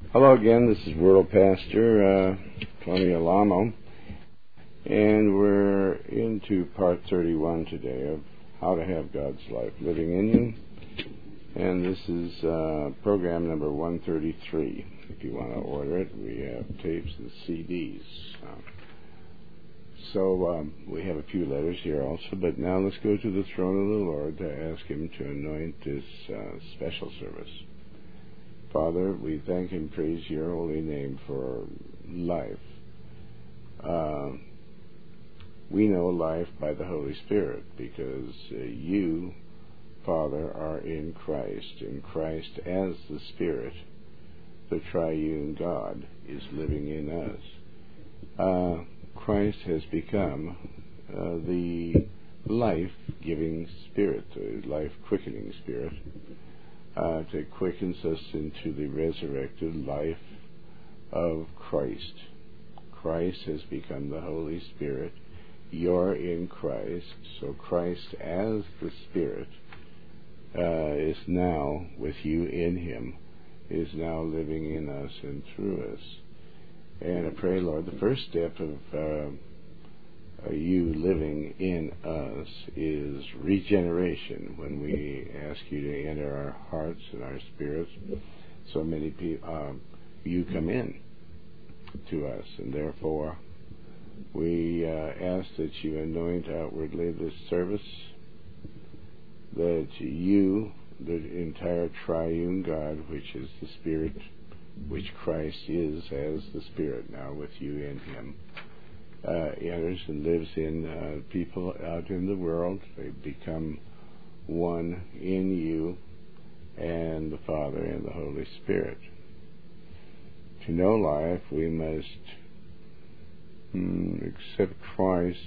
Hello again, this is World Pastor Tony Alamo, and we're into part 31 today of How to Have God's Life Living in You, and this is program number 133. If you want to order it, we have tapes and CDs. So we have a few letters here also, but now let's go to the throne of the Lord to ask Him to anoint this special service. Father, we thank and praise your holy name for life. We know life by the Holy Spirit because you, Father, are in Christ. In Christ as the Spirit, the triune God is living in us. Christ has become the life-giving Spirit, the life-quickening Spirit, to quicken us into the resurrected life of Christ. Christ has become the Holy Spirit. You're in Christ, so Christ as the Spirit is now with you in Him, is now living in us and through us. And I pray, Lord, the first step of you living in us is regeneration. When we ask you to enter our hearts and our spirits, so many people, you come in to us, and therefore we ask that you anoint outwardly this service, that you, the entire triune God, which is the Spirit, which Christ is as the Spirit now with you in Him, enters and lives in people out in the world. They become one in you and the Father and the Holy Spirit. To know life, we must accept Christ.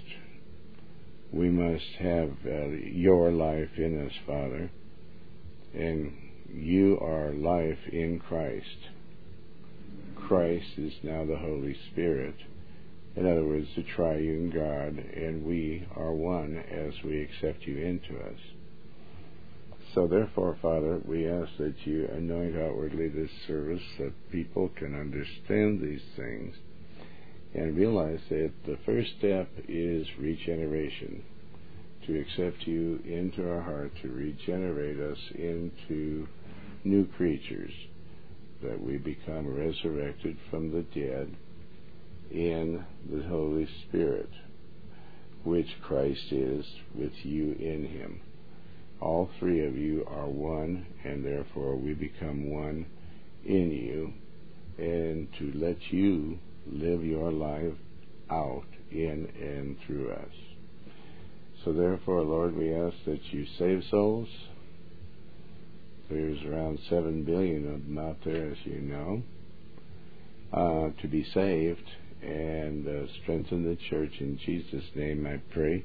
We must have your life in us, Father, and you are life in Christ. Christ is now the Holy Spirit. In other words, the triune God, and we are one as we accept you into us. So therefore, Father, we ask that you anoint outwardly this service, that people can understand these things and realize that the first step is regeneration, to accept you into our heart, to regenerate us into new creatures, that we become resurrected from the dead in the Holy Spirit, which Christ is with you in Him. All three of you are one, and therefore we become one in you, and to let you live your life out in and through us. So therefore, Lord, we ask that you save souls. There's around 7 billion of them out there, as you know, to be saved, and strengthen the church. In Jesus' name I pray.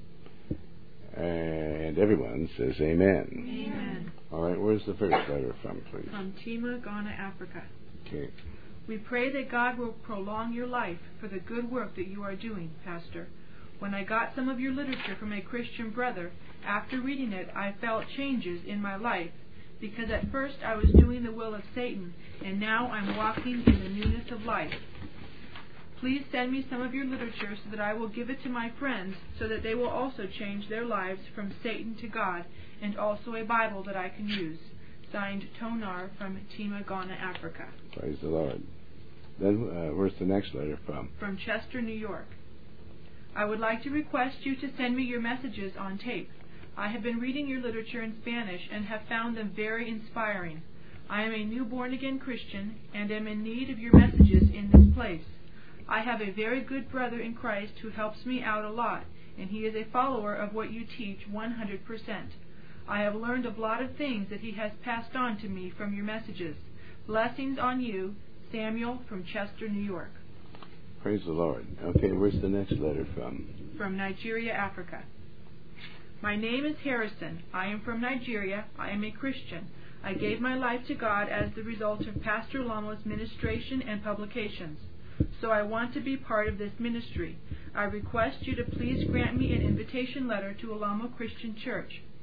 And everyone says amen. Amen. All right, where's the first letter from, please? From Tema, Ghana, Africa. Okay. We pray that God will prolong your life for the good work that you are doing, Pastor. When I got some of your literature from a Christian brother, after reading it, I felt changes in my life, because at first I was doing the will of Satan, and now I'm walking in the newness of life. Please send me some of your literature so that I will give it to my friends, so that they will also change their lives from Satan to God, and also a Bible that I can use. Signed, Tonar from Tema, Ghana, Africa. Praise the Lord. Then where's the next letter from? From Chester, New York. I would like to request you to send me your messages on tape. I have been reading your literature in Spanish and have found them very inspiring. I am a new born-again Christian and am in need of your messages in this place. I have a very good brother in Christ who helps me out a lot, and he is a follower of what you teach 100%. I have learned a lot of things that he has passed on to me from your messages. Blessings on you, Samuel from Chester, New York. Praise the Lord. Okay, where's the next letter from? From Nigeria, Africa. My name is Harrison. I am from Nigeria. I am a Christian. I gave my life to God as the result of Pastor Lamo's ministration and publications. So I want to be part of this ministry. I request you to please grant me an invitation letter to Alamo Christian Church.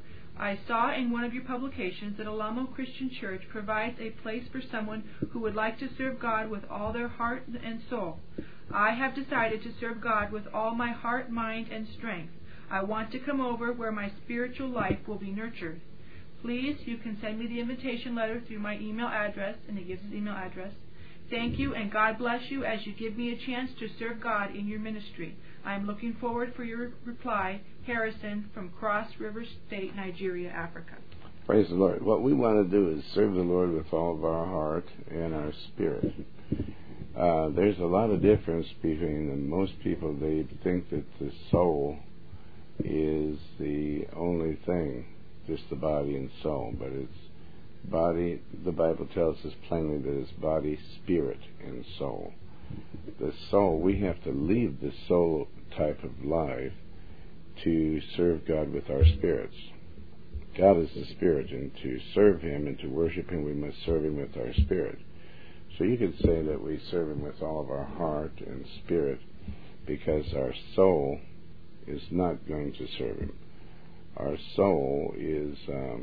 I saw in one of your publications that Alamo Christian Church provides a place for someone who would like to serve God with all their heart and soul. I have decided to serve God with all my heart, mind, and strength. I want to come over where my spiritual life will be nurtured. Please, you can send me the invitation letter through my email address, and it gives his email address. Thank you, and God bless you as you give me a chance to serve God in your ministry. I am looking forward for your reply. Harrison from Cross River State, Nigeria, Africa. Praise the Lord. What we want to do is serve the Lord with all of our heart and our spirit. There's a lot of difference between them. Most people, they think that the soul is the only thing, just the body and soul, but it's body. The Bible tells us plainly that it's body, spirit, and soul. The soul, we have to leave the soul type of life to serve God with our spirits. God is the Spirit, and to serve Him and to worship Him, we must serve Him with our spirit. So you could say that we serve Him with all of our heart and spirit, because our soul is not going to serve Him. Our soul is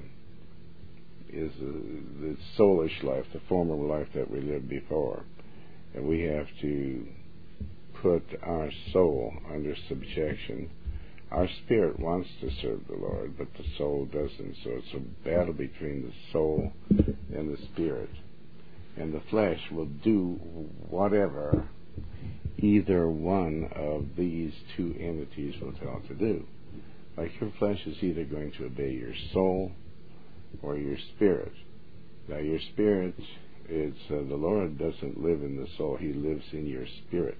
the soulish life, the former life that we lived before, and we have to put our soul under subjection. Our spirit wants to serve the Lord, but the soul doesn't. So it's a battle between the soul and the spirit. And the flesh will do whatever either one of these two entities will tell it to do. Like your flesh is either going to obey your soul or your spirit. Now your spirit, the Lord doesn't live in the soul. He lives in your spirit.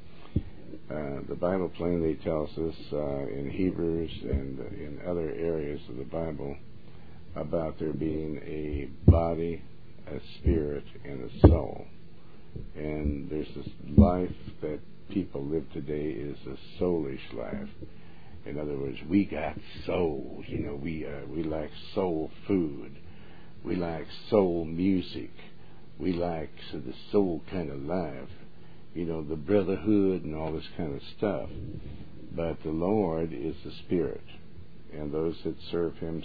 The Bible plainly tells us in Hebrews and in other areas of the Bible about there being a body, a spirit, and a soul. And there's this life that people live today is a soulish life. In other words, we got soul. You know, we like soul food. We like soul music. We like the soul kind of life. You know, the brotherhood and all this kind of stuff. But the Lord is the Spirit. And those that serve Him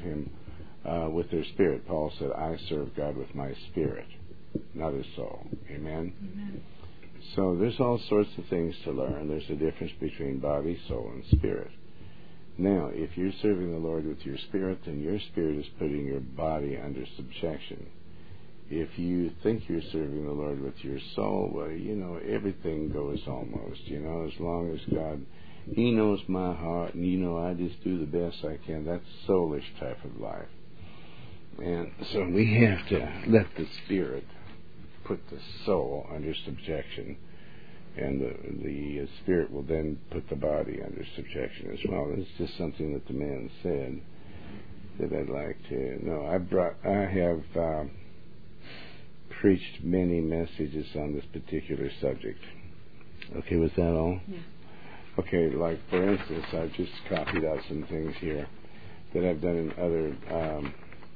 with their spirit. Paul said, I serve God with my spirit, not His soul. Amen? Amen. So there's all sorts of things to learn. There's a difference between body, soul, and spirit. Now, if you're serving the Lord with your spirit, then your spirit is putting your body under subjection. If you think you're serving the Lord with your soul, well, you know, everything goes almost, you know, as long as God, He knows my heart, and, you know, I just do the best I can. That's soulish type of life. And so we have to let the Spirit put the soul under subjection, and the Spirit will then put the body under subjection as well. It's just something that the man said that I'd like to know. I have preached many messages on this particular subject. Okay, was that all? Yeah. Okay, like for instance, I've just copied out some things here that I've done in other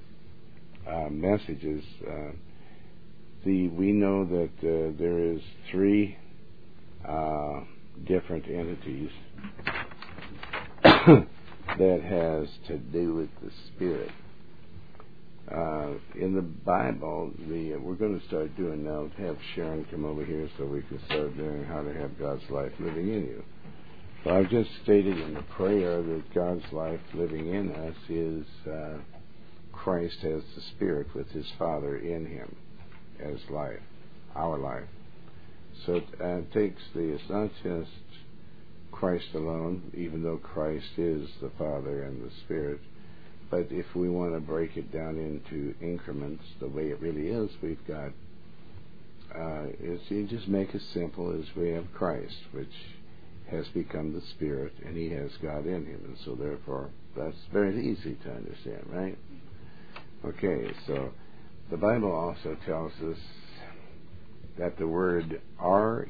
messages. We know that there is three different entities that has to do with the Spirit. In the Bible, we're going to start doing now, have Sharon come over here so we can start doing how to have God's life living in you. So I've just stated in the prayer that God's life living in us is Christ as the Spirit with His Father in Him as life, our life. So it's not just Christ alone, even though Christ is the Father and the Spirit. But if we want to break it down into increments, the way it really is, we've got, you just make it simple as we have Christ, which has become the Spirit, and He has God in Him. And so therefore, that's very easy to understand, right? Okay, so the Bible also tells us that the word Ruach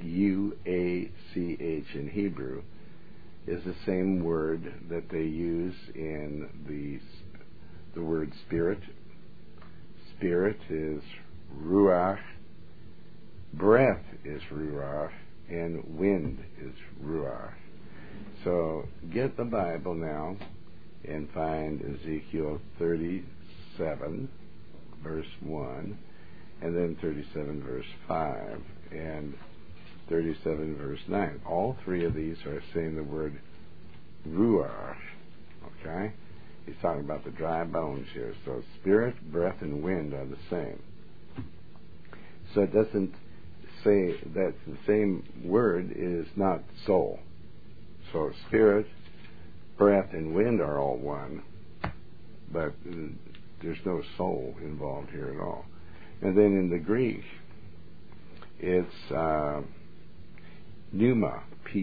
in Hebrew is the same word that they use in the word spirit. Spirit is Ruach, breath is Ruach, and wind is Ruach. So get the Bible now and find Ezekiel 37, verse 1, and then 37, verse 5, and 37, verse 9. All three of these are saying the word ruach, okay? He's talking about the dry bones here. So spirit, breath, and wind are the same. So it doesn't say that the same word is not soul. So spirit, breath, and wind are all one, but there's no soul involved here at all. And then in the Greek, it's pneuma,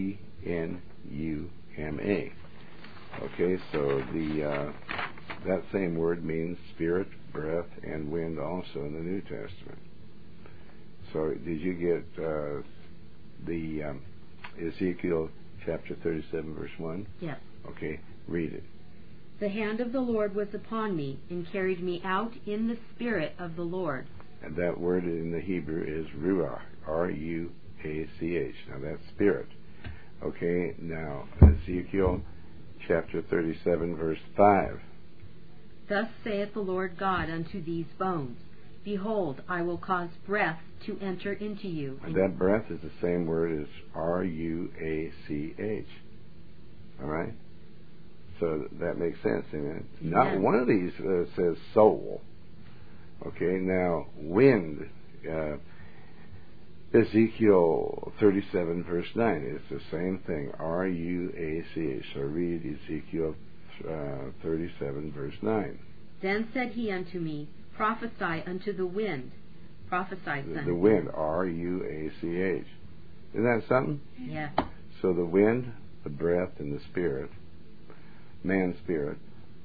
P-N-U-M-A. Okay, so that same word means spirit, breath, and wind also in the New Testament. So did you get the Ezekiel chapter 37, verse 1? Yes. Okay, read it. The hand of the Lord was upon me, and carried me out in the spirit of the Lord. And that word in the Hebrew is ruach, R-U-A-C-H. Now that's spirit. Okay, now Ezekiel chapter 37, verse 5. Thus saith the Lord God unto these bones, Behold, I will cause breath to enter into you. And that breath is the same word as R-U-A-C-H. All right? So that makes sense, amen? Yes. Not one of these says soul. Okay, now wind. Ezekiel 37, verse 9. It's the same thing, R-U-A-C-H. So read Ezekiel 37, verse 9. Then said he unto me, Prophesy unto the wind. Prophesy, son. The wind, R-U-A-C-H. Isn't that something? Yes. So the wind, the breath, and the spirit, man's spirit,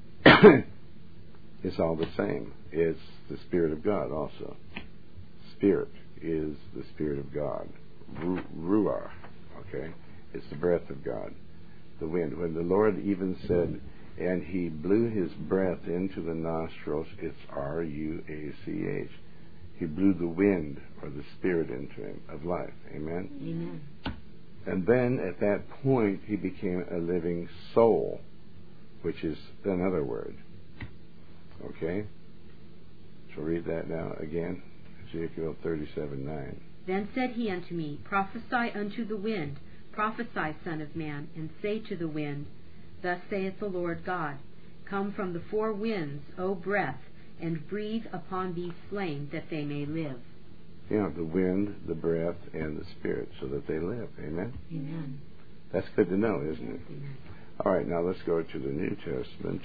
is all the same. It's the Spirit of God also. Spirit is the Spirit of God. Ruach, okay? It's the breath of God. The wind. When the Lord even said, and he blew his breath into the nostrils, it's R-U-A-C-H. He blew the wind or the spirit into him of life. Amen? Amen. And then at that point he became a living soul, which is another word. Okay? So read that now again. Ezekiel 37:9. Then said he unto me, Prophesy unto the wind. Prophesy, son of man, and say to the wind, Thus saith the Lord God, Come from the four winds, O breath, and breathe upon these slain, that they may live. Yeah, the wind, the breath, and the spirit, so that they live. Amen? Amen. That's good to know, isn't it? Amen. All right, now let's go to the New Testament,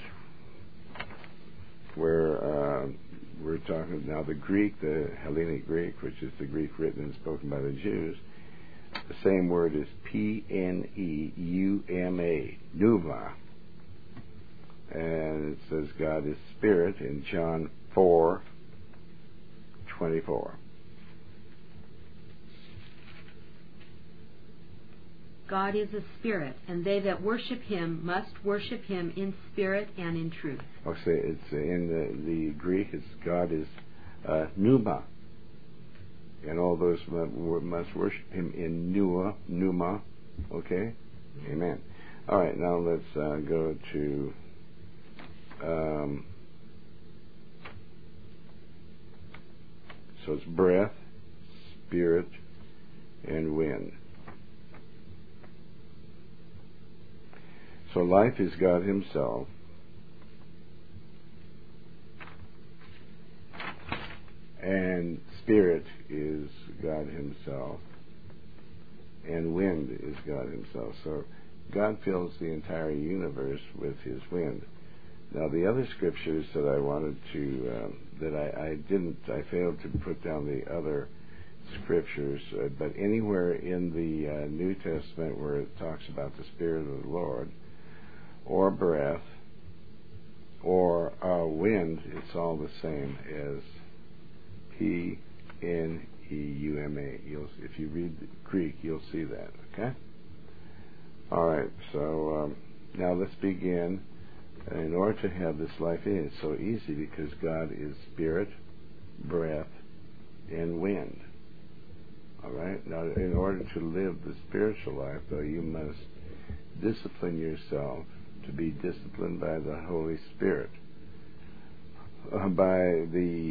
where we're talking now the Greek, the Hellenic Greek, which is the Greek written and spoken by the Jews. The same word is P-N-E-U-M-A, pneuma. And it says God is spirit in John 4:24. God is a spirit, and they that worship him must worship him in spirit and in truth. Okay, it's in the Greek. It's God is pneuma, and all those must worship him in pneuma. Okay, amen. All right, now let's go to so it's breath, spirit, and wind. So life is God himself. And spirit is God himself. And wind is God himself. So God fills the entire universe with his wind. Now the other scriptures that I wanted to, I failed to put down the other scriptures, but anywhere in the New Testament where it talks about the Spirit of the Lord, or breath, or wind, it's all the same as P-N-E-U-M-A. If you read the Greek, you'll see that, okay? All right, so now let's begin. In order to have this life in it, it's so easy because God is spirit, breath, and wind. All right? Now, in order to live the spiritual life, though, you must discipline yourself to be disciplined by the Holy Spirit, by the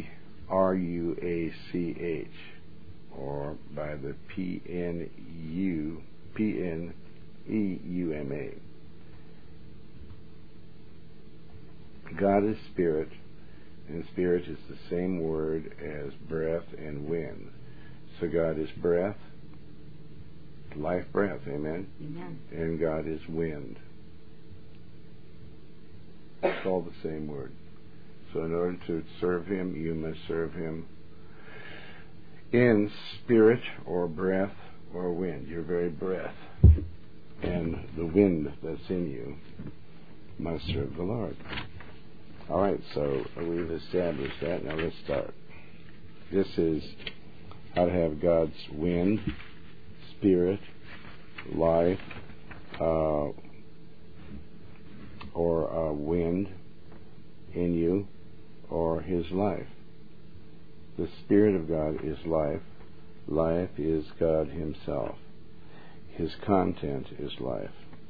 RUACH, or by the PNEUMA. God is spirit, and spirit is the same word as breath and wind. So God is breath, life breath, amen? Amen. And God is wind. It's all the same word. So in order to serve Him, you must serve Him in spirit or breath or wind, your very breath. And the wind that's in you must serve the Lord. All right, so we've established that. Now let's start. This is how to have God's wind, spirit, life, or wind in you, or His life. The Spirit of God is life. Life is God Himself. His content is life.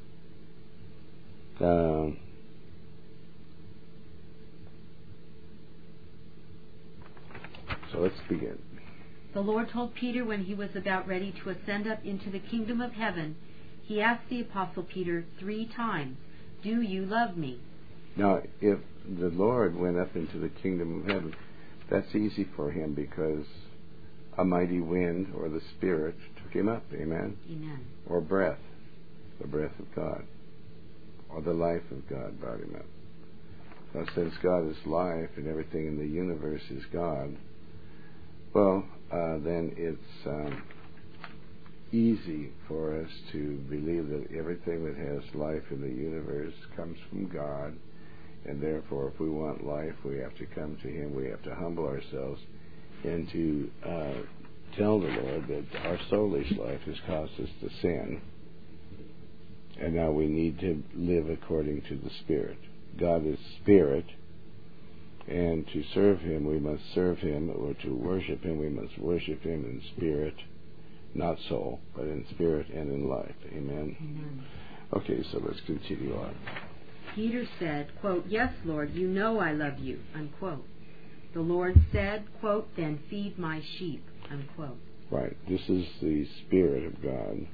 So let's begin. The Lord told Peter when he was about ready to ascend up into the kingdom of heaven, He asked the Apostle Peter 3 times, "Do you love me?" Now, if the Lord went up into the kingdom of heaven, that's easy for Him because a mighty wind or the Spirit took Him up, amen? Amen. Or breath, the breath of God, or the life of God brought Him up. Now, since God is life and everything in the universe is God, well, then it's easy for us to believe that everything that has life in the universe comes from God, and therefore if we want life, we have to come to Him, we have to humble ourselves, and to tell the Lord that our soulish life has caused us to sin, and now we need to live according to the Spirit. God is Spirit, and to serve Him, we must serve Him, or to worship Him, we must worship Him in spirit, not soul, but in spirit and in life. Amen? Amen. Okay, so let's continue on. Peter said, quote, "Yes, Lord, you know I love you," unquote. The Lord said, quote, "Then feed my sheep," unquote. Right, this is the Spirit of God,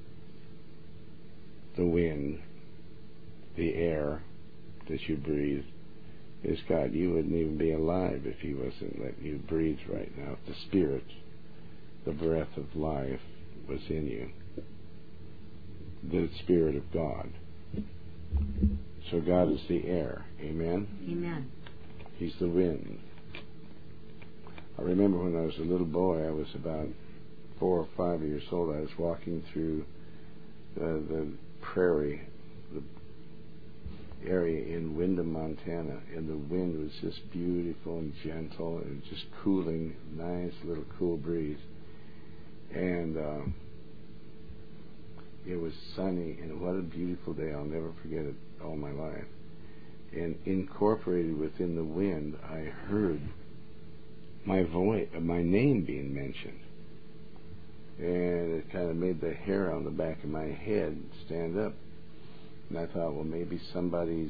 the wind, the air that you breathe is God. You wouldn't even be alive if He wasn't letting you breathe right now. If the Spirit, the breath of life, was in you, the Spirit of God. So God is the air. Amen? Amen. He's the wind. I remember when I was a little boy, I was about 4 or 5 years old, I was walking through the prairie, the area in Windham, Montana, and the wind was just beautiful and gentle and just cooling, nice little cool breeze. And it was sunny, and what a beautiful day. I'll never forget it all my life. And incorporated within the wind, I heard my voice, my name being mentioned. And it kind of made the hair on the back of my head stand up. And I thought, well, maybe somebody's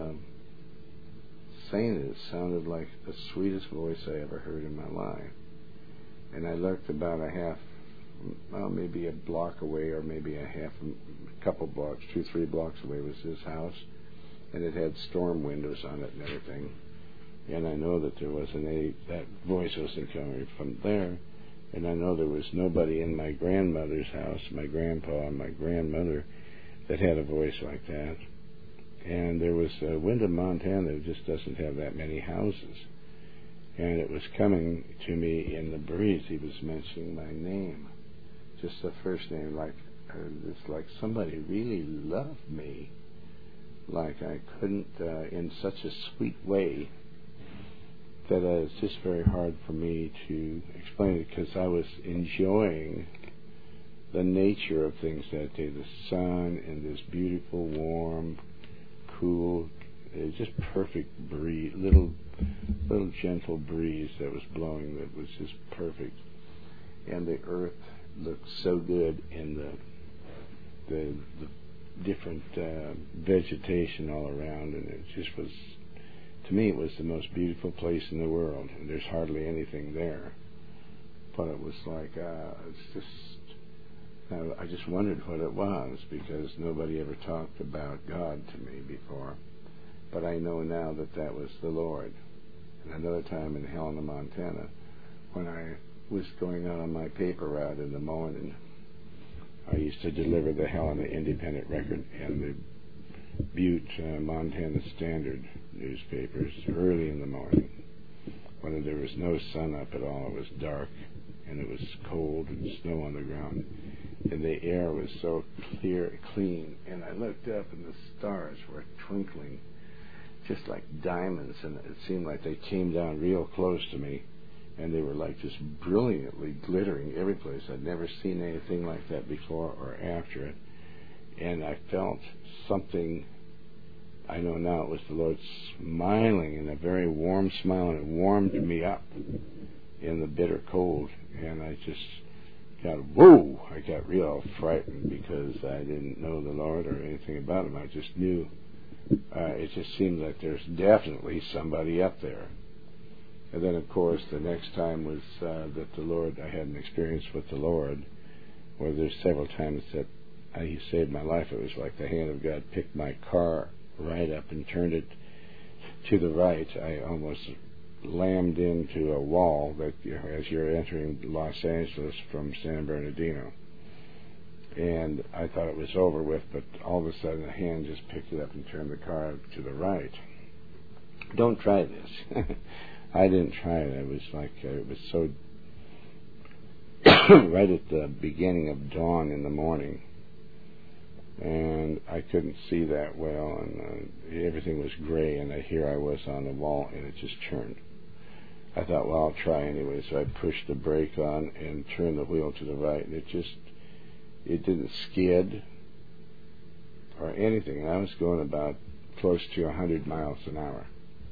saying it. It sounded like the sweetest voice I ever heard in my life. And I looked about maybe a block away, or maybe a couple blocks, 2-3 blocks away was his house. And it had storm windows on it and everything. And I know that there wasn't that voice wasn't coming from there. And I know there was nobody in my grandmother's house, my grandpa and my grandmother, that had a voice like that. And there was Windham, Montana, that just doesn't have that many houses. And it was coming to me in the breeze. He was mentioning my name, just the first name, it's like somebody really loved me, like I couldn't, in such a sweet way that it's just very hard for me to explain it, because I was enjoying the nature of things that day, the sun and this beautiful, warm, cool, just perfect breeze, little gentle breeze that was blowing that was just perfect. And the earth looked so good, and the different vegetation all around, and it just was, to me, it was the most beautiful place in the world, and there's hardly anything there. But it was like, I just wondered what it was, because nobody ever talked about God to me before. But I know now that that was the Lord. And another time in Helena, Montana, when I was going out on my paper route in the morning, I used to deliver the Helena Independent Record and the Butte, Montana Standard newspapers early in the morning, when there was no sun up at all. It was dark, and it was cold and snow on the ground, and the air was so clear, clean, and I looked up and the stars were twinkling just like diamonds, and it seemed like they came down real close to me, and they were like just brilliantly glittering every place. I'd never seen anything like that before or after it, and I felt something. I know now it was the Lord smiling in a very warm smile, and it warmed me up in the bitter cold, and I just got, whoa! I got real frightened because I didn't know the Lord or anything about Him. I just knew, it just seemed like there's definitely somebody up there. And then, of course, the next time was that the Lord, I had an experience with the Lord, where there's several times that He saved my life. It was like the hand of God picked my car right up and turned it to the right. I almost lammed into a wall that, as you're entering Los Angeles from San Bernardino. And I thought it was over with, but all of a sudden a hand just picked it up and turned the car to the right. Don't try this. I didn't try it. It was like, it was so right at the beginning of dawn in the morning, and I couldn't see that well, and everything was gray, and here I was on the wall, and it just turned. I thought, well, I'll try anyway, so I pushed the brake on and turned the wheel to the right, and it didn't skid or anything, and I was going about close to 100 miles an hour.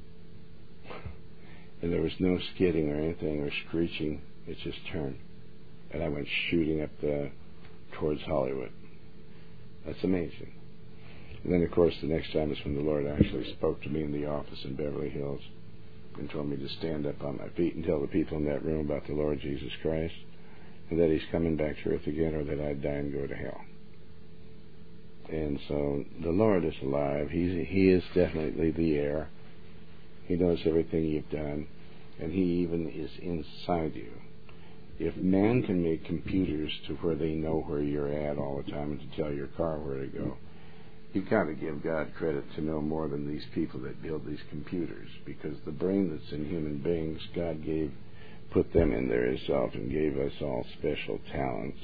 And there was no skidding or anything or screeching. It just turned. And I went shooting up towards Hollywood. That's amazing. And then, of course, the next time is when the Lord actually spoke to me in the office in Beverly Hills and told me to stand up on my feet and tell the people in that room about the Lord Jesus Christ, and that He's coming back to earth again, or that I'd die and go to hell. And so the Lord is alive. He is definitely the air. He knows everything you've done, and He even is inside you. If man can make computers to where they know where you're at all the time and to tell your car where to go, you've got to give God credit to know more than these people that build these computers, because the brain that's in human beings, God put them in there Himself and gave us all special talents.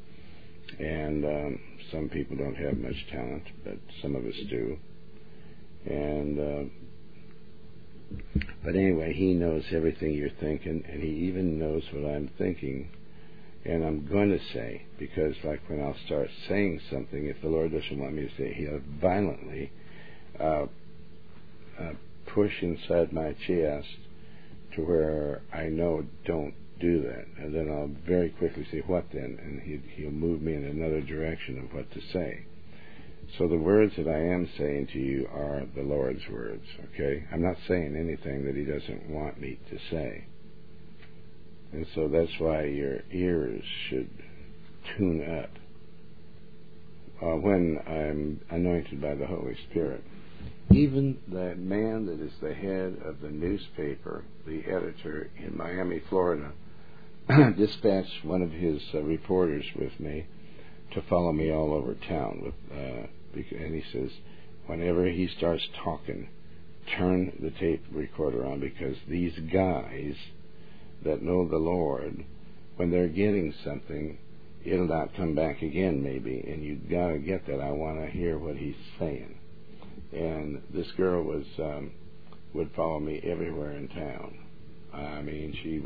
And some people don't have much talent, but some of us do. And but anyway, He knows everything you're thinking, and He even knows what I'm thinking. And I'm going to say, because like when I'll start saying something, if the Lord doesn't want me to say, He'll violently push inside my chest to where I know don't do that. And then I'll very quickly say, what then? And He'll move me in another direction of what to say. So the words that I am saying to you are the Lord's words, okay? I'm not saying anything that He doesn't want me to say. And so that's why your ears should tune up when I'm anointed by the Holy Spirit. Even the man that is the head of the newspaper, the editor in Miami, Florida, dispatched one of his reporters with me to follow me all over town. And he says, whenever he starts talking, turn the tape recorder on, because these guys that know the Lord, when they're getting something, it'll not come back again maybe, and you've got to get that. I want to hear what he's saying. And this girl would follow me everywhere in town. I mean, she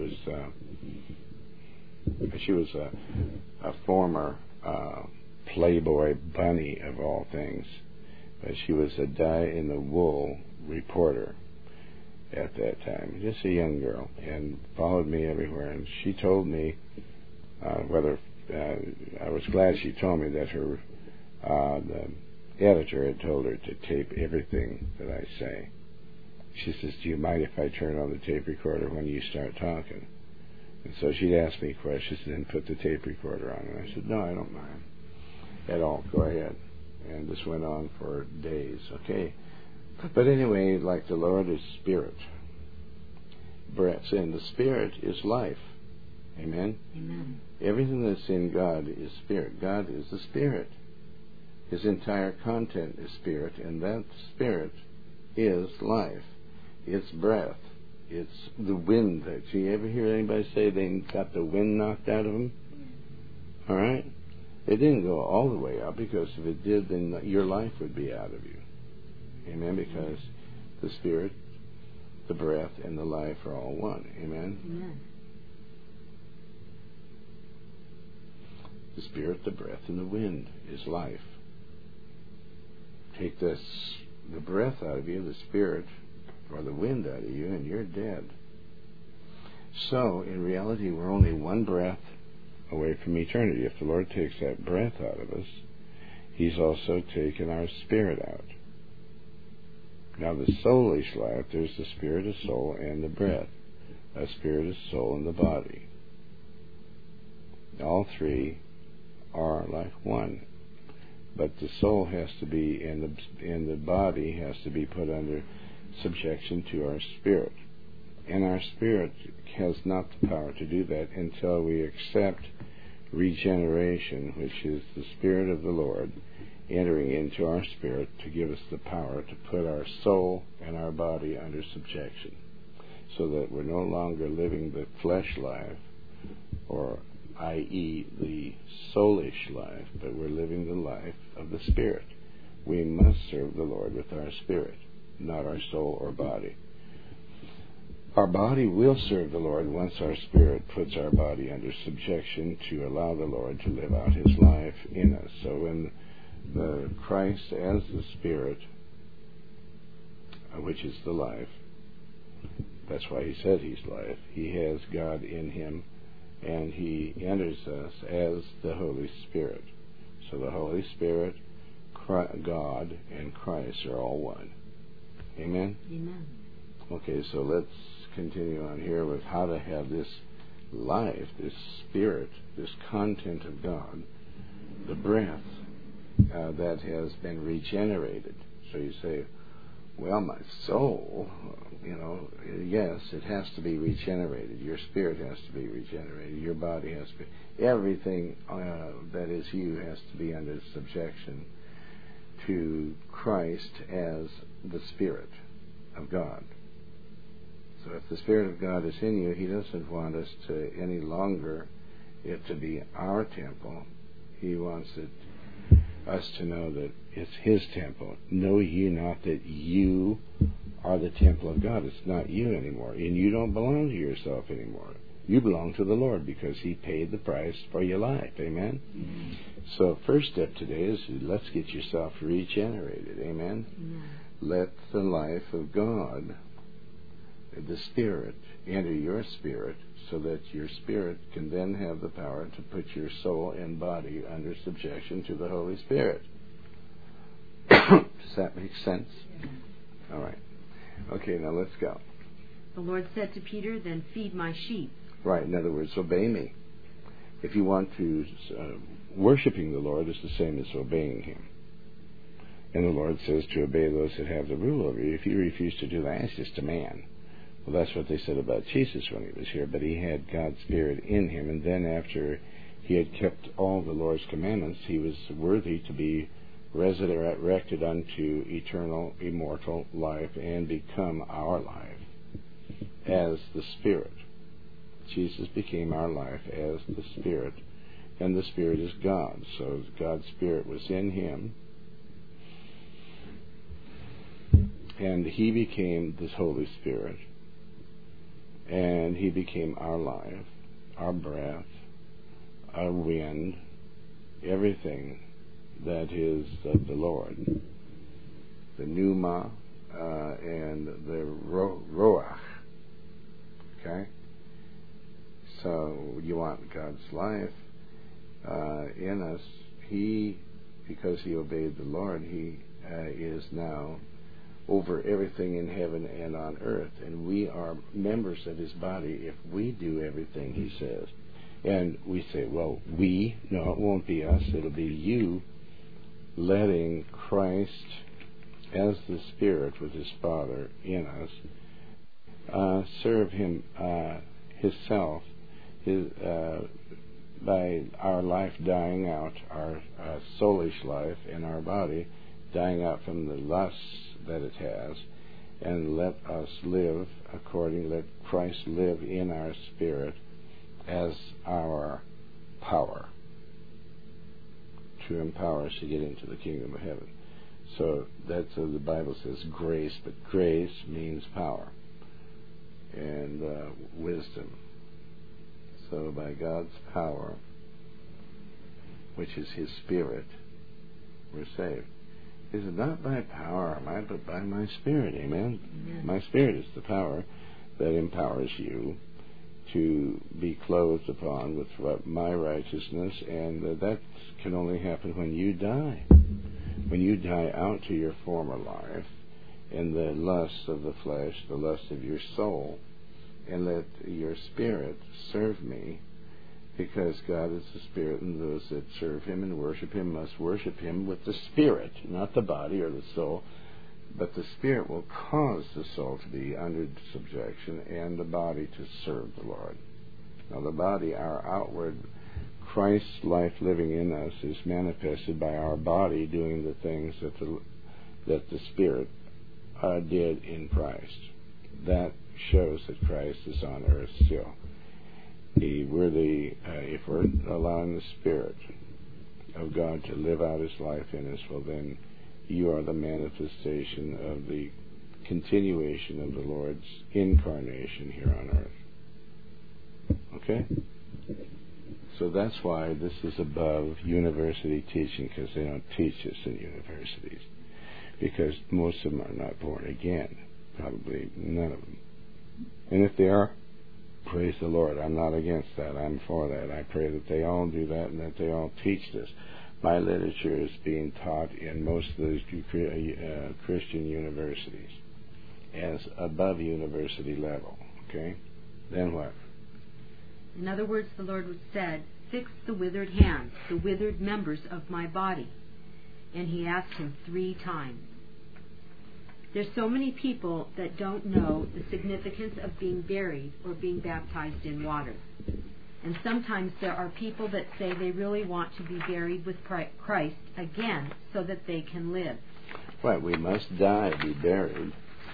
was a former Playboy bunny of all things, but she was a die-in-the-wool reporter at that time, just a young girl, and followed me everywhere. And she told me I was glad she told me that her editor had told her to tape everything that I say. She says, do you mind if I turn on the tape recorder when you start talking? And so she'd ask me questions and then put the tape recorder on. And I said, no, I don't mind at all. Go ahead. And this went on for days. Okay. But anyway, like the Lord is spirit. Breath. And the spirit is life. Amen? Amen. Everything that's in God is spirit. God is the spirit. His entire content is spirit, and that spirit is life. It's breath. It's the wind. Do you ever hear anybody say they got the wind knocked out of them? All right? It didn't go all the way out, because if it did, then your life would be out of you. Amen? Because the spirit, the breath, and the life are all one. Amen? Amen. The spirit, the breath, and the wind is life. Take the breath out of you, the spirit, or the wind out of you, and you're dead. So, in reality, we're only one breath away from eternity. If the Lord takes that breath out of us, He's also taken our spirit out. Now, the soulish life, there's the spirit, the soul, and the breath. A spirit, a soul, and the body. All three are like one. But the soul has to be, and the body has to be put under subjection to our spirit. And our spirit has not the power to do that until we accept regeneration, which is the Spirit of the Lord entering into our spirit to give us the power to put our soul and our body under subjection, so that we're no longer living the flesh life, or i.e. the soulish life, but we're living the life of the Spirit. We must serve the Lord with our spirit, not our soul or body. Our body will serve the Lord once our spirit puts our body under subjection to allow the Lord to live out His life in us. So when the Christ as the Spirit, which is the life, that's why He said He's life, He has God in Him, and He enters us as the Holy Spirit. So the Holy Spirit, God, and Christ are all one. Amen? Amen. Okay, so let's continue on here with how to have this life, this spirit, this content of God, the breath that has been regenerated. So you say, well, my soul, yes, it has to be regenerated. Your spirit has to be regenerated. Your body has to be. Everything that is you has to be under subjection to Christ as the Spirit of God. So if the Spirit of God is in you, He doesn't want us to any longer it to be our temple. He wants us to know that it's His temple. Know ye not that you are the temple of God? It's not you anymore. And you don't belong to yourself anymore. You belong to the Lord because He paid the price for your life. Amen? Mm-hmm. So first step today is let's get yourself regenerated. Amen? Mm-hmm. Let the life of God, the Spirit, enter your spirit so that your spirit can then have the power to put your soul and body under subjection to the Holy Spirit. Does that make sense? Yeah. All right. Okay, now let's go. The Lord said to Peter, then feed my sheep. Right, in other words, obey me. If you want to, worshiping the Lord is the same as obeying Him. And the Lord says to obey those that have the rule over you. If you refuse to do that, it's just a man. Well, that's what they said about Jesus when He was here, but He had God's Spirit in Him, and then after He had kept all the Lord's commandments, He was worthy to be resurrected unto eternal, immortal life and become our life as the Spirit. Jesus became our life as the Spirit, and the Spirit is God. So God's Spirit was in Him, and He became this Holy Spirit, and He became our life, our breath, our wind, everything that is of the Lord, the pneuma and the roach. Okay? So you want God's life in us. He because he obeyed the Lord, he is now over everything in heaven and on earth. And we are members of his body if we do everything he says. And we say, well, we? No, it won't be us. It'll be you letting Christ as the Spirit with his Father in us serve him himself by our life dying out, our soulish life in our body dying out from the lusts that it has, and let us live let Christ live in our spirit as our power to empower us to get into the kingdom of heaven. So that's the Bible says grace, but grace means power and wisdom. So by God's power, which is his Spirit, we're saved. Is it not by power or might, but by my Spirit? Amen? Amen. My Spirit is the power that empowers you to be clothed upon with my righteousness, and that can only happen when you die. When you die out to your former life and the lusts of the flesh, the lust of your soul, and let your spirit serve me, because God is the Spirit, and those that serve him and worship him must worship him with the Spirit, not the body or the soul, but the Spirit will cause the soul to be under subjection and the body to serve the Lord. Now the body, our outward Christ's life living in us, is manifested by our body doing the things that the Spirit did in Christ. That shows that Christ is on earth still. If we're allowing the Spirit of God to live out his life in us, well then you are the manifestation of the continuation of the Lord's incarnation here on earth. Okay? So that's why this is above university teaching, because they don't teach this in universities. Because most of them are not born again. Probably none of them. And if they are, praise the Lord. I'm not against that. I'm for that. I pray that they all do that and that they all teach this. My literature is being taught in most of those Christian universities as above university level. Okay? Then what? In other words, the Lord said, "Fix the withered hands, the withered members of my body." And he asked him 3 times. There's so many people that don't know the significance of being buried or being baptized in water. And sometimes there are people that say they really want to be buried with Christ again so that they can live. Right, we must die, be buried,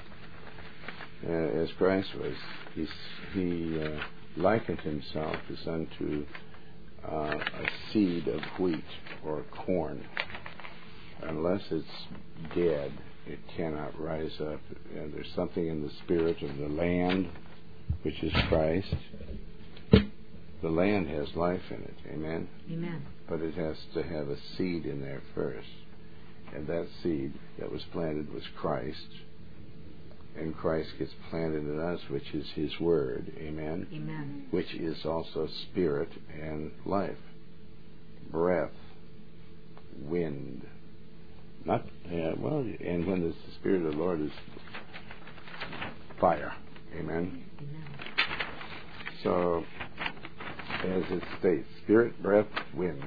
as Christ was. He likened himself as unto a seed of wheat or corn. Unless it's dead, it cannot rise up. And there's something in the spirit of the land, which is Christ. The land has life in it, amen? Amen. But it has to have a seed in there first. And that seed that was planted was Christ. And Christ gets planted in us, which is his word, amen? Amen. Which is also spirit and life. Breath, wind. And when the Spirit of the Lord is fire, amen? Amen. So, as it states, spirit, breath, wind,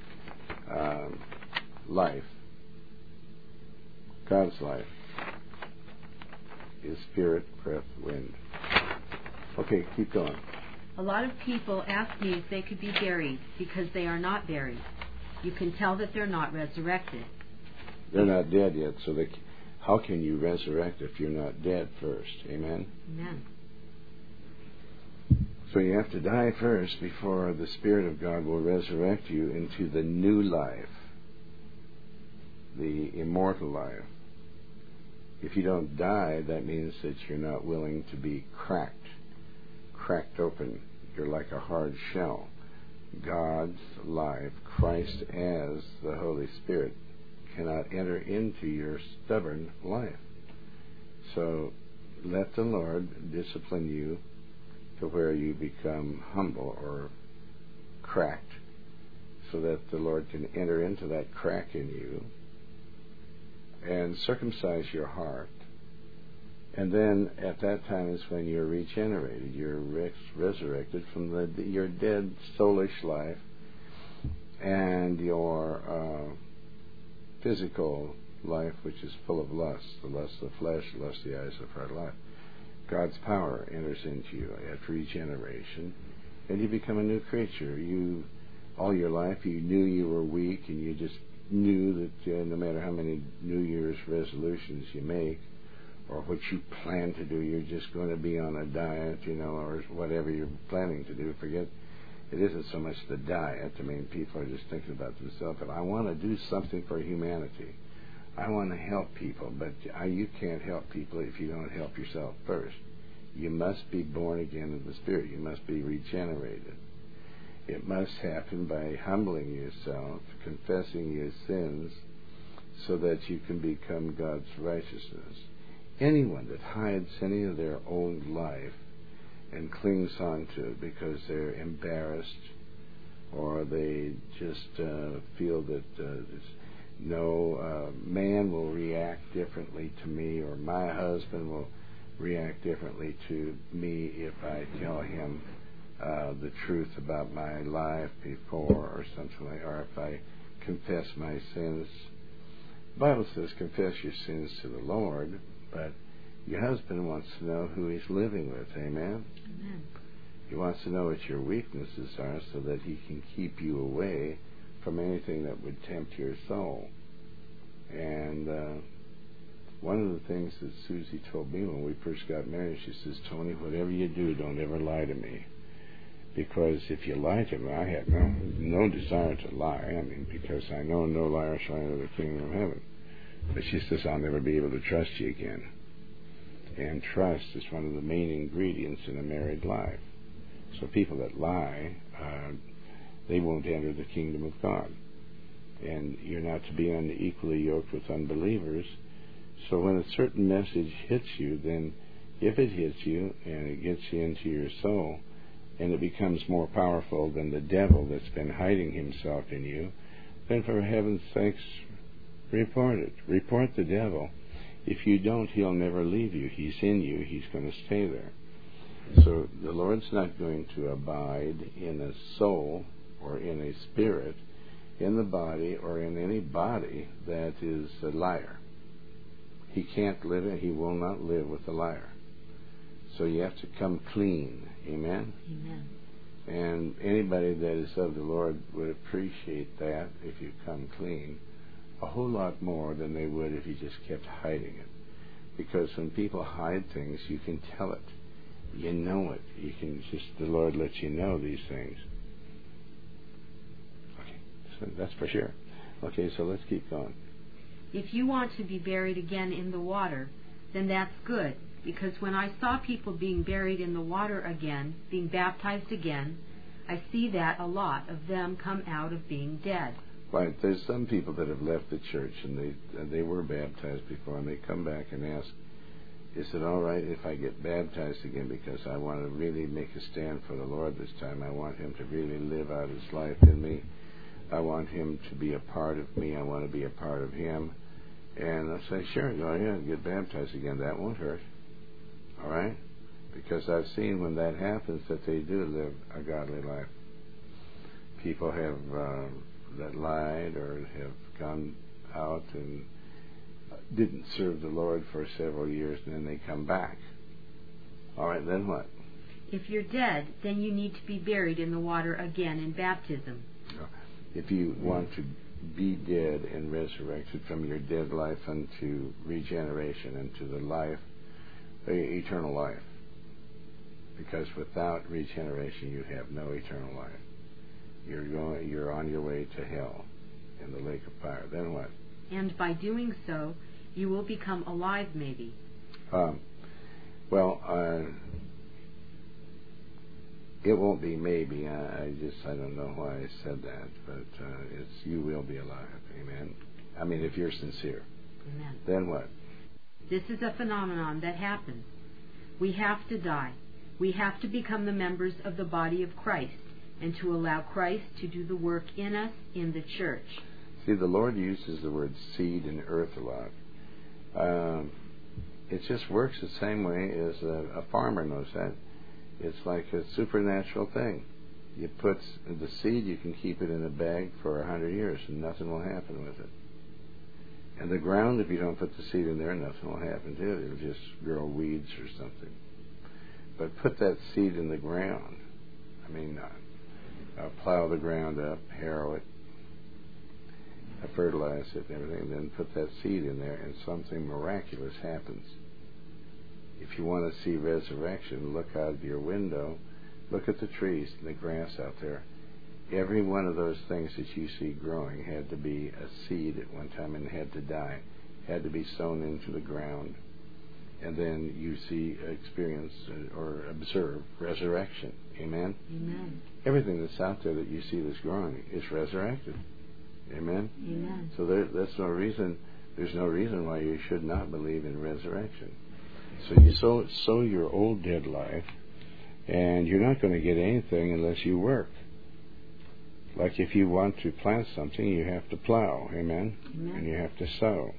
life. God's life is spirit, breath, wind. Okay, keep going. A lot of people ask me if they could be buried because they are not buried. You can tell that they're not resurrected. They're not dead yet, so how can you resurrect if you're not dead first? Amen? Amen. So you have to die first before the Spirit of God will resurrect you into the new life, the immortal life. If you don't die, that means that you're not willing to be cracked open. You're like a hard shell. God's life, Christ as the Holy Spirit, cannot enter into your stubborn life. So let the Lord discipline you to where you become humble or cracked, so that the Lord can enter into that crack in you and circumcise your heart. And then at that time is when you're regenerated. You're resurrected from your dead soulish life and your physical life, which is full of lust, the lust of the flesh, the lust of the eyes, the pride of life. God's power enters into you at regeneration, and you become a new creature. All your life, you knew you were weak, and you just knew that no matter how many New Year's resolutions you make, or what you plan to do, you're just going to be on a diet, or whatever you're planning to do. Forget, it isn't so much the diet. I mean, people are just thinking about themselves, but I want to do something for humanity. I want to help people, but you can't help people if you don't help yourself first. You must be born again of the Spirit. You must be regenerated. It must happen by humbling yourself, confessing your sins, so that you can become God's righteousness. Anyone that hides any of their old life and clings on to it because they're embarrassed, or they just feel that no man will react differently to me, or my husband will react differently to me if I tell him the truth about my life before, or something like, or if I confess my sins. The Bible says confess your sins to the Lord, but your husband wants to know who he's living with. Amen? Amen. He wants to know what your weaknesses are so that he can keep you away from anything that would tempt your soul. And one of the things that Susie told me when we first got married, she says, Tony, whatever you do, don't ever lie to me. Because if you lie to me, I have no desire to lie. I mean, because I know no liar shall enter the kingdom of heaven. But she says, I'll never be able to trust you again. And trust is one of the main ingredients in a married life. So people that lie, they won't enter the kingdom of God. And you're not to be unequally yoked with unbelievers. So when a certain message hits you, then if it hits you and it gets you into your soul, and it becomes more powerful than the devil that's been hiding himself in you, then for heaven's sakes, report it. Report the devil. If you don't, he'll never leave you. He's in you. He's going to stay there. So the Lord's not going to abide in a soul or in a spirit, in the body or in any body that is a liar. He can't live it. He will not live with a liar. So you have to come clean. Amen? Amen. And anybody that is of the Lord would appreciate that if you come clean a whole lot more than they would if you just kept hiding it. Because when people hide things, you can tell it. You know it. You can just, the Lord lets you know these things. Okay, so that's for sure. Okay, so let's keep going. If you want to be buried again in the water, then that's good. Because when I saw people being buried in the water again, being baptized again, I see that a lot of them come out of being dead. Right. There's some people that have left the church and they were baptized before, and they come back and ask, is it all right if I get baptized again, because I want to really make a stand for the Lord this time. I want him to really live out his life in me. I want him to be a part of me. I want to be a part of him. And I say, sure, go ahead, get baptized again. That won't hurt. All right? Because I've seen when that happens that they do live a godly life. People have that lied or have gone out and didn't serve the Lord for several years, and then they come back. All right, then what? If you're dead, then you need to be buried in the water again in baptism. If you want to be dead and resurrected from your dead life unto regeneration, into the life, eternal life. Because without regeneration, you have no eternal life. You're on your way to hell in the lake of fire. Then what? And by doing so, you will become alive, maybe. It won't be maybe. I don't know why I said that, but it's you will be alive. Amen. I mean, if you're sincere. Amen. Then what? This is a phenomenon that happens. We have to die. We have to become the members of the body of Christ. and to allow Christ to do the work in us in the church. See, the Lord uses the word seed and earth a lot. It just works the same way as a farmer knows that. It's like a supernatural thing. You put the seed, you can keep it in a bag for 100 years and nothing will happen with it. And the ground, if you don't put the seed in there, nothing will happen to it. It'll just grow weeds or something. But put that seed in the ground. Plow the ground up, harrow it, fertilize it and everything, and then put that seed in there and something miraculous happens. If you want to see resurrection, look out of your window, look at the trees and the grass out there. Every one of those things that you see growing had to be a seed at one time and had to die, had to be sown into the ground. And then you see, experience, or observe resurrection. Amen? Amen. Everything that's out there that you see that's growing is resurrected. Amen? Amen. So there's no reason why you should not believe in resurrection. So you sow your old dead life, and you're not going to get anything unless you work. Like if you want to plant something, you have to plow. Amen? Amen. And you have to sow.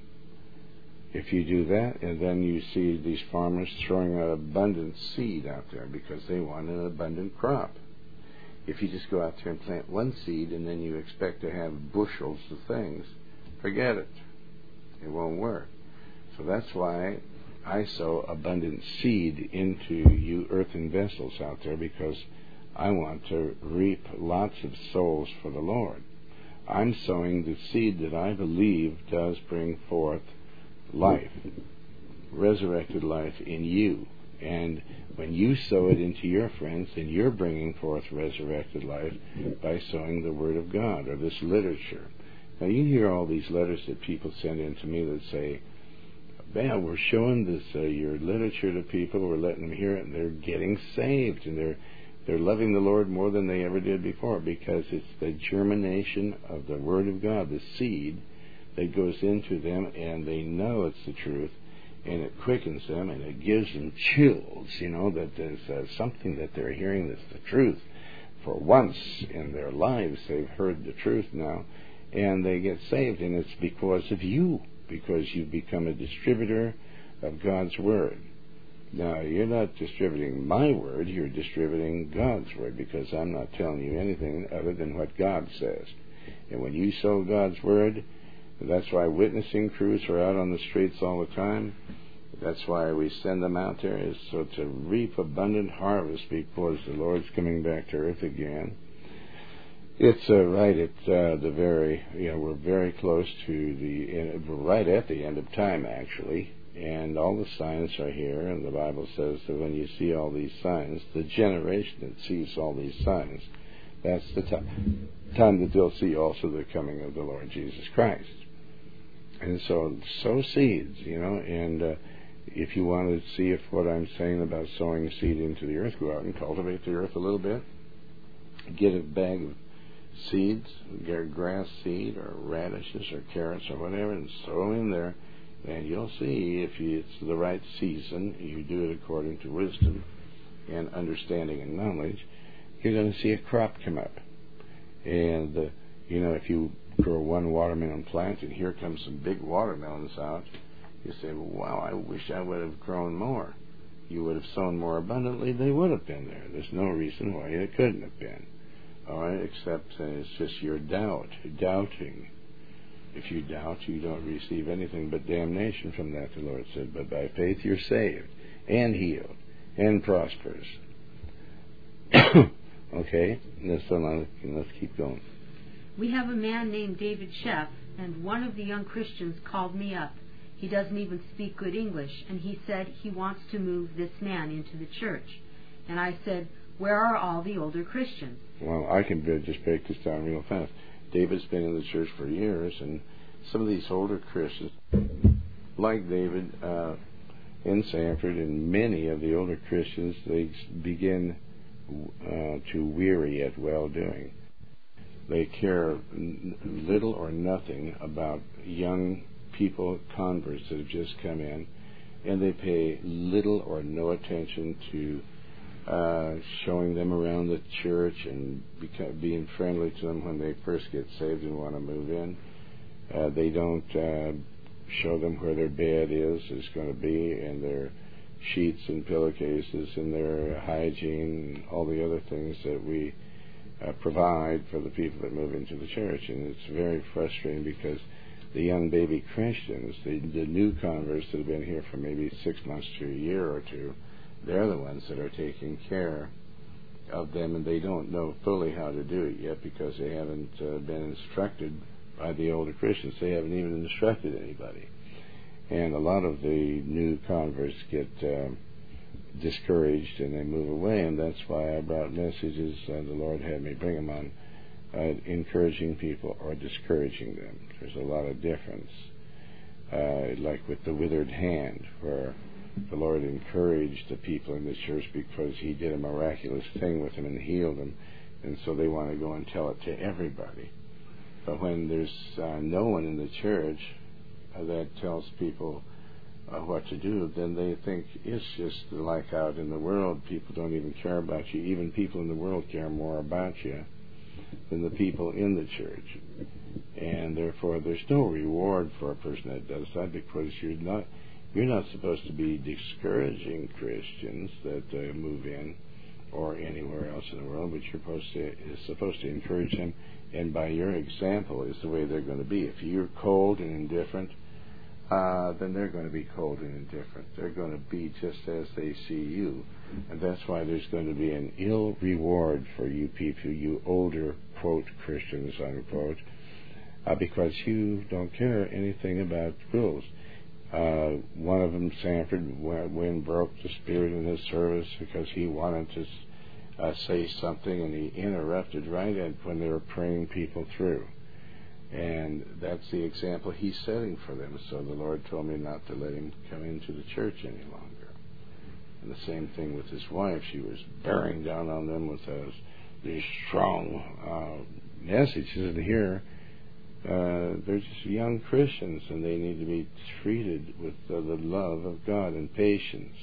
If you do that, and then you see these farmers throwing out abundant seed out there because they want an abundant crop. If you just go out there and plant one seed and then you expect to have bushels of things, forget it. It won't work. So that's why I sow abundant seed into you earthen vessels out there, because I want to reap lots of souls for the Lord. I'm sowing the seed that I believe does bring forth life, resurrected life in you. And when you sow it into your friends, then you're bringing forth resurrected life by sowing the Word of God or this literature. Now you hear all these letters that people send in to me that say, man, we're showing this your literature to people, we're letting them hear it, and they're getting saved, and they're loving the Lord more than they ever did before, because it's the germination of the Word of God, the seed that goes into them, and they know it's the truth, and it quickens them, and it gives them chills, that there's something that they're hearing that's the truth. For once in their lives, they've heard the truth now, and they get saved, and it's because of you, because you've become a distributor of God's Word. Now, you're not distributing my Word, you're distributing God's Word, because I'm not telling you anything other than what God says. And when you sow God's Word, that's why witnessing crews are out on the streets all the time. That's why we send them out there, is so to reap abundant harvest, because the Lord's coming back to earth again. It's right at the very, we're very close to we're right at the end of time, actually. And all the signs are here, and the Bible says that when you see all these signs, the generation that sees all these signs, that's the time that they'll see also the coming of the Lord Jesus Christ. And so sow seeds, and if you want to see if what I'm saying about sowing seed into the earth, go out and cultivate the earth a little bit. Get a bag of seeds, grass seed or radishes or carrots or whatever, and sow in there. And you'll see if it's the right season, you do it according to wisdom and understanding and knowledge, you're going to see a crop come up. And, if you grow one watermelon plant and here comes some big watermelons out, you say, well, wow, I wish I would have grown more. You would have sown more abundantly, they would have been there. There's no reason why it couldn't have been. All right, except it's just your doubting. If you doubt, you don't receive anything but damnation from that, the Lord said. But by faith you're saved and healed and prosperous. Okay, let's keep going. We have a man named David Sheff, and one of the young Christians called me up. He doesn't even speak good English, and he said he wants to move this man into the church. And I said, where are all the older Christians? Well, I can just break this down real fast. David's been in the church for years, and some of these older Christians, like David in Sanford, and many of the older Christians, they begin to weary at well-doing. They care little or nothing about young people, converts that have just come in, and they pay little or no attention to showing them around the church and being friendly to them when they first get saved and want to move in. They don't show them where their bed is going to be, and their sheets and pillowcases and their hygiene and all the other things that we provide for the people that move into the church. And it's very frustrating because the young baby Christians, the new converts that have been here for maybe 6 months to a year or two, they're the ones that are taking care of them, and they don't know fully how to do it yet because they haven't been instructed by the older Christians. They haven't even instructed anybody. And a lot of the new converts get discouraged and they move away, and that's why I brought messages, the Lord had me bring them on, encouraging people or discouraging them. There's a lot of difference. Like with the withered hand, where the Lord encouraged the people in the church because He did a miraculous thing with them and healed them, and so they want to go and tell it to everybody. But when there's no one in the church that tells people what to do, then they think it's just like out in the world. People don't even care about you. Even people in the world care more about you than the people in the church. And therefore there's no reward for a person that does that, because you're not supposed to be discouraging Christians that move in or anywhere else in the world, but you're supposed to encourage them, and by your example is the way they're going to be. If you're cold and indifferent, then they're going to be cold and indifferent. They're going to be just as they see you. And that's why there's going to be an ill reward for you people, you older, quote, Christians, unquote, because you don't care anything about rules. One of them, Sanford, when broke the spirit in his service because he wanted to say something, and he interrupted right when they were praying people through. And that's the example he's setting for them. So the Lord told me not to let him come into the church any longer. And the same thing with his wife. She was bearing down on them with these strong messages. And here, they're just young Christians, and they need to be treated with the love of God and patience.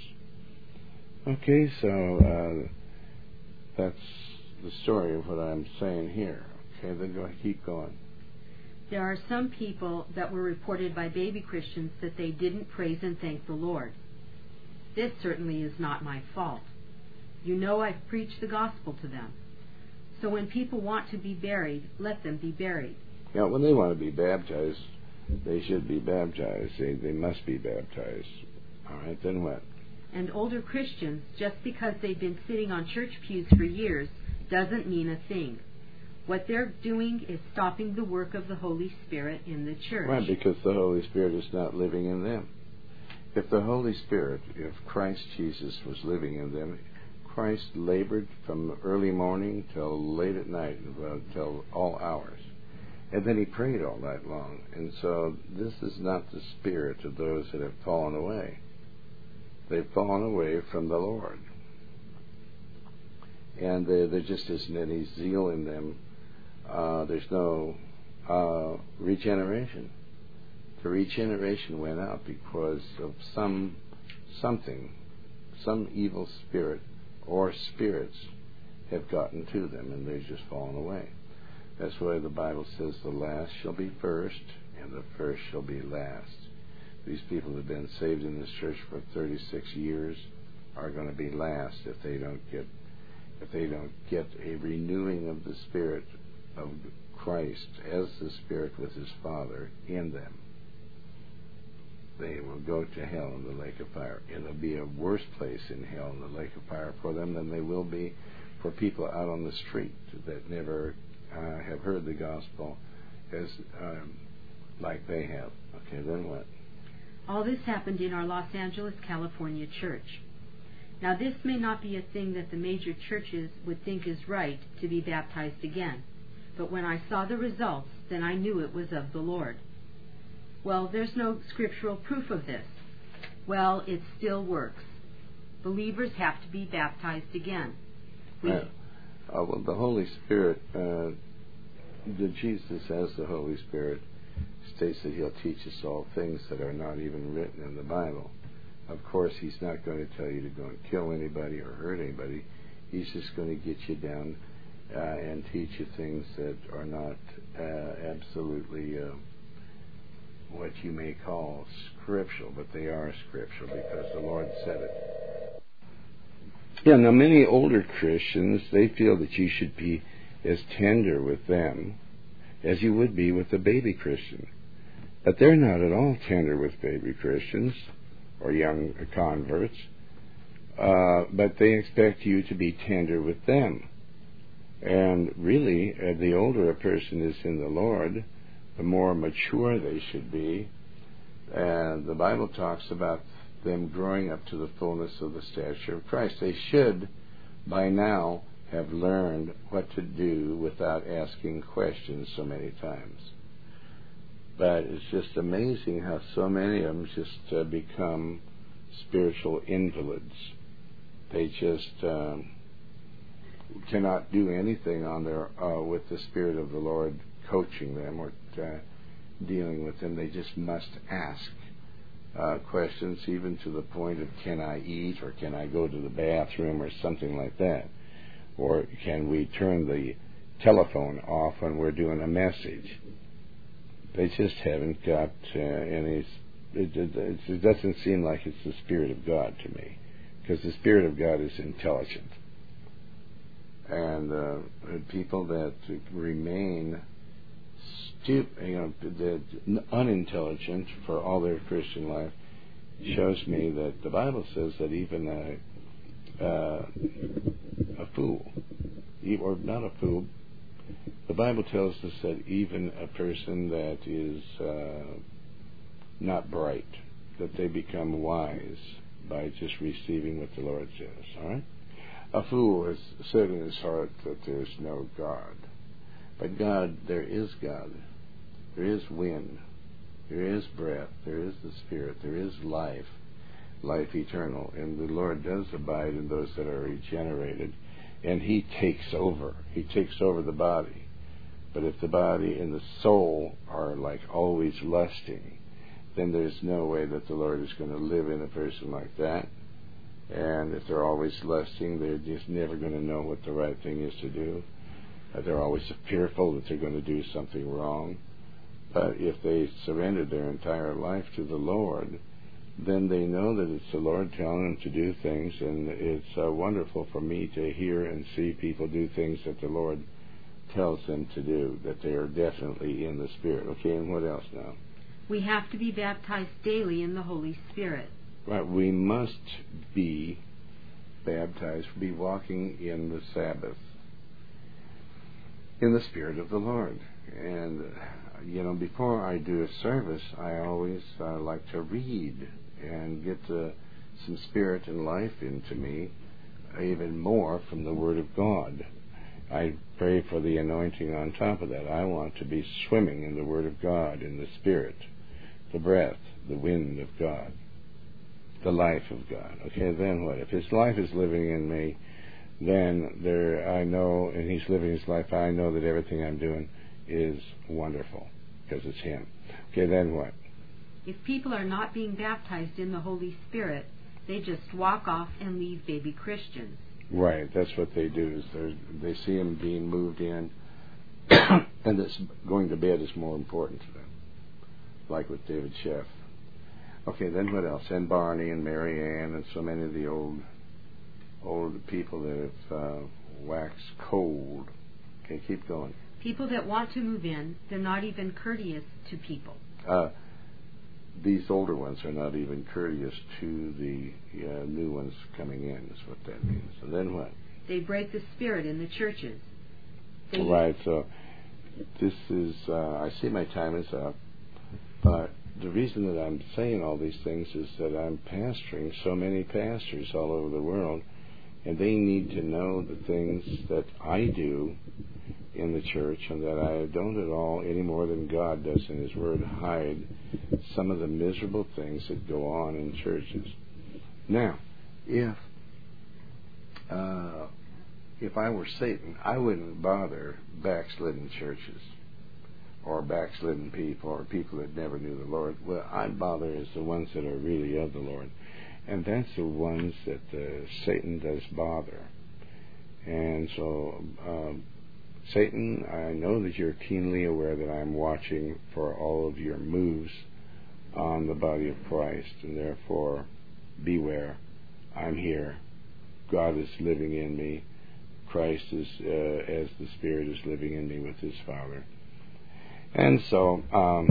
Okay, so that's the story of what I'm saying here. Okay, then keep going. There are some people that were reported by baby Christians that they didn't praise and thank the Lord. This certainly is not my fault. You know I've preached the gospel to them. So when people want to be buried, let them be buried. Yeah, when they want to be baptized, they should be baptized. They must be baptized. All right, then what? And older Christians, just because they've been sitting on church pews for years, doesn't mean a thing. What they're doing is stopping the work of the Holy Spirit in the church. Right, because the Holy Spirit is not living in them. If the Holy Spirit, if Christ Jesus was living in them, Christ labored from early morning till late at night, till all hours. And then he prayed all night long. And so this is not the spirit of those that have fallen away. They've fallen away from the Lord. And there just isn't any zeal in them. There's no regeneration. The regeneration went out because of some evil spirit or spirits have gotten to them, and they've just fallen away. That's why the Bible says the last shall be first and the first shall be last. These people that have been saved in this church for 36 years are going to be last if they don't get a renewing of the Spirit of Christ as the Spirit with His Father in them. They will go to hell in the lake of fire. It'll be a worse place in hell in the lake of fire for them than they will be for people out on the street that never have heard the gospel as like they have. Okay, then what? All this happened in our Los Angeles, California church. Now, this may not be a thing that the major churches would think is right, to be baptized again. But when I saw the results, then I knew it was of the Lord. Well, there's no scriptural proof of this. Well, it still works. Believers have to be baptized again. Well, the Holy Spirit, Jesus as the Holy Spirit states that He'll teach us all things that are not even written in the Bible. Of course, he's not going to tell you to go and kill anybody or hurt anybody. He's just going to get you down and teach you things that are not absolutely what you may call scriptural, but they are scriptural because the Lord said it. Yeah, now many older Christians, they feel that you should be as tender with them as you would be with a baby Christian. But they're not at all tender with baby Christians or young converts, but they expect you to be tender with them. And really, the older a person is in the Lord, the more mature they should be. And the Bible talks about them growing up to the fullness of the stature of Christ. They should, by now, have learned what to do without asking questions so many times. But it's just amazing how so many of them just become spiritual invalids. They just cannot do anything on their with the Spirit of the Lord coaching them or dealing with them. They just must ask questions, even to the point of, can I eat, or can I go to the bathroom, or something like that, or can we turn the telephone off when we're doing a message. They just haven't got any. It doesn't seem like it's the Spirit of God to me, because the Spirit of God is intelligent. And people that remain unintelligent for all their Christian life shows me that the Bible says that even a fool, or not a fool, the Bible tells us that even a person that is not bright, that they become wise by just receiving what the Lord says. All right? A fool has said in his heart that there's no God. But God, there is God. There is wind. There is breath. There is the Spirit. There is life, life eternal. And the Lord does abide in those that are regenerated. And He takes over. He takes over the body. But if the body and the soul are like always lusting, then there's no way that the Lord is going to live in a person like that. And if they're always lusting, they're just never going to know what the right thing is to do. They're always fearful that they're going to do something wrong. But if they surrender their entire life to the Lord, then they know that it's the Lord telling them to do things. And it's wonderful for me to hear and see people do things that the Lord tells them to do, that they are definitely in the Spirit. Okay, and what else now? We have to be baptized daily in the Holy Spirit. Right, we must be baptized, be walking in the Sabbath, in the Spirit of the Lord. And, before I do a service, I always like to read and get some spirit and life into me, even more from the Word of God. I pray for the anointing on top of that. I want to be swimming in the Word of God, in the Spirit, the breath, the wind of God, the life of God. Okay, then what? If His life is living in me, then I know, and He's living His life, I know that everything I'm doing is wonderful, because it's Him. Okay, then what? If people are not being baptized in the Holy Spirit, they just walk off and leave baby Christians. Right, that's what they do. Is they see them being moved in, and this going to bed is more important to them, like with David Sheff. Okay, then what else? And Barney and Mary Ann and so many of the old people that have waxed cold. Okay, keep going. People that want to move in, they're not even courteous to people. These older ones are not even courteous to the new ones coming in, is what that means. And then what? They break the Spirit in the churches. Right, so this is, I see my time is up, but the reason that I'm saying all these things is that I'm pastoring so many pastors all over the world, and they need to know the things that I do in the church, and that I don't at all, any more than God does in His Word, hide some of the miserable things that go on in churches. Now, if I were Satan, I wouldn't bother backslidden churches or backslidden people or people that never knew the Lord. What I'd bother is the ones that are really of the Lord. And that's the ones that Satan does bother. And so, Satan, I know that you're keenly aware that I'm watching for all of your moves on the body of Christ, and therefore, beware. I'm here. God is living in me. Christ is, as the Spirit is living in me with His Father. And so,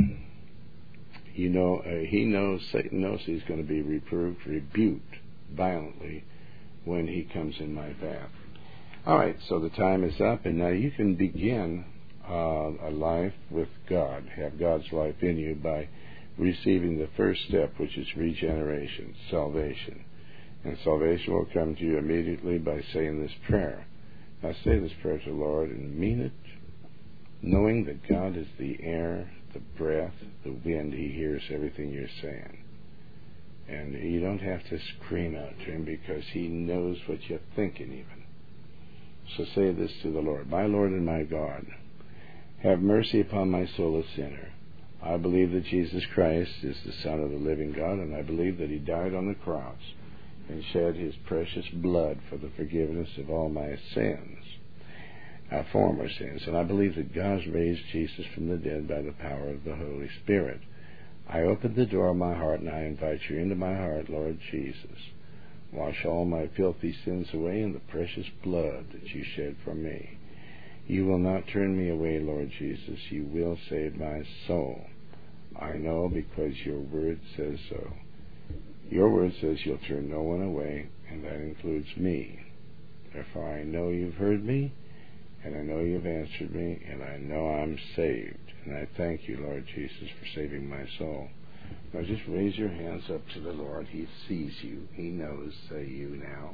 he knows, Satan knows he's going to be reproved, rebuked violently when he comes in my path. All right, so the time is up, and now you can begin a life with God, have God's life in you by receiving the first step, which is regeneration, salvation. And salvation will come to you immediately by saying this prayer. Now say this prayer to the Lord and mean it, knowing that God is the air, the breath, the wind. He hears everything you're saying. And you don't have to scream out to Him because He knows what you're thinking even. So say this to the Lord. My Lord and my God, have mercy upon my soul a sinner. I believe that Jesus Christ is the Son of the living God, and I believe that He died on the cross and shed His precious blood for the forgiveness of all my sins, former sins. And I believe that God raised Jesus from the dead by the power of the Holy Spirit. I open the door of my heart and I invite you into my heart, Lord Jesus. Wash all my filthy sins away in the precious blood that you shed for me. You will not turn me away, Lord Jesus. You will save my soul. I know because your word says so. Your word says you'll turn no one away, and that includes me. Therefore I know you've heard me, and I know you've answered me, and I know I'm saved. And I thank you, Lord Jesus, for saving my soul. Now just raise your hands up to the Lord. He sees you. He knows, say you now.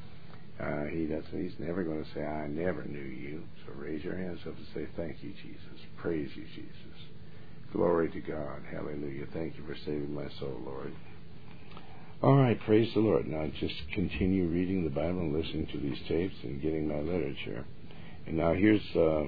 He's never going to say, I never knew you. So raise your hands up and say, thank you, Jesus. Praise you, Jesus. Glory to God. Hallelujah. Thank you for saving my soul, Lord. All right, praise the Lord. Now just continue reading the Bible and listening to these tapes and getting my literature. And now here's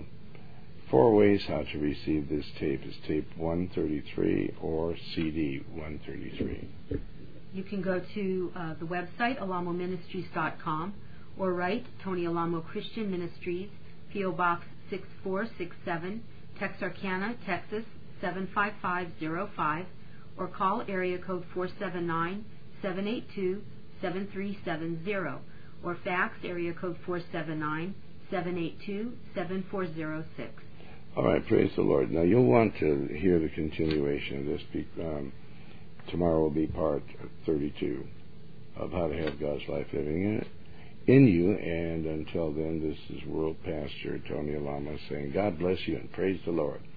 4 ways how to receive this tape. It's tape 133 or CD 133. You can go to the website, alamoministries.com, or write Tony Alamo Christian Ministries, P.O. Box 6467, Texarkana, Texas 75505, or call area code 479-782-7370, or fax area code 479-782-7406. All right, praise the Lord. Now you'll want to hear the continuation of this. Tomorrow will be part 32 of how to have God's life living in you. And until then, this is World Pastor Tony Alamo saying, God bless you and praise the Lord.